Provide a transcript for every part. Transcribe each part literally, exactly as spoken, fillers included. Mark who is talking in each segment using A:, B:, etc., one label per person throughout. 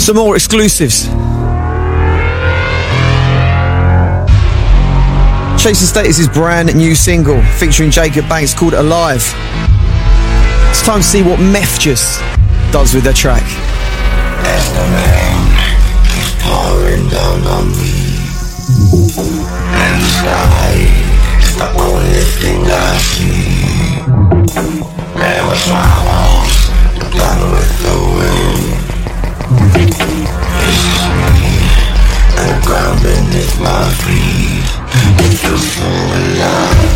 A: Some more exclusives. Chase and Status' brand new single featuring Jacob Banks called Alive. It's time to see what Meth Just does with their track.
B: As the rain is pouring down on me, and the sky is the only thing I see. There were flowers that done with the wind. This is me, and the ground beneath my feet. It feels so alive.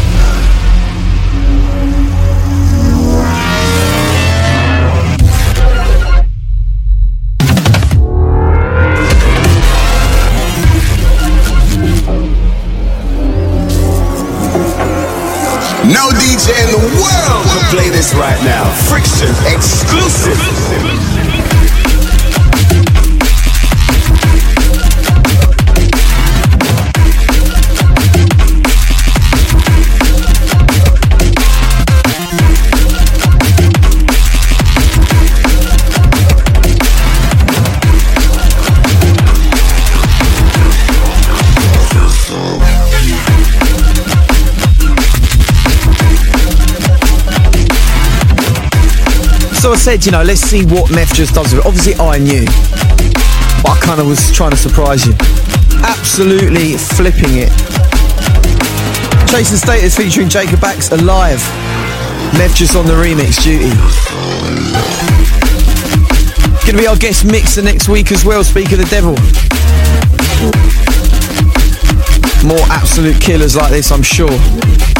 C: No D J in the world can play this right now. Friction exclusive.
A: So I said, you know, let's see what Meth Just does with it. Obviously I knew, but I kind of was trying to surprise you. Absolutely flipping it. Chase and Status featuring Jacob Banks, Alive. Meth Just on the remix duty. Gonna be our guest mixer next week as well, Speak of the Devil. More absolute killers like this, I'm sure.